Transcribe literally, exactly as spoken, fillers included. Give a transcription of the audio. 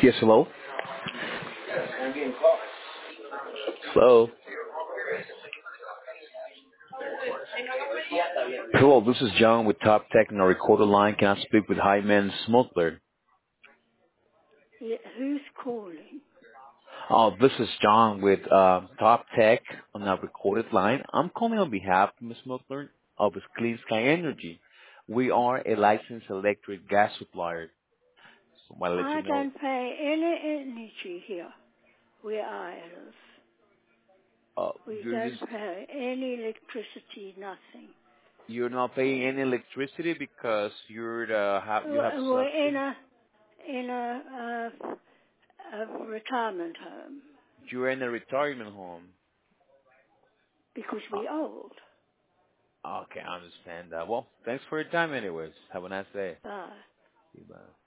Yes, hello. Hello. Hello, this is John with Top Tech on the recorder line. Can I speak with Hyman Smokler? Yeah, who's calling? Oh, this is John with uh, Top Tech on the recorded line. I'm calling on behalf of Miz Smokler of Clean Sky Energy. We are a licensed electric gas supplier. So I want to let I you know, don't pay any energy here where I live. uh, We you're don't just pay any electricity, nothing. you're not paying any electricity because you're uh, have you W- have We're in subsidy. a in a, uh a retirement home You're in a retirement home. because Uh, we're old. Okay, I understand that. Well, thanks for your time anyways. Have a nice day. Bye. Bye.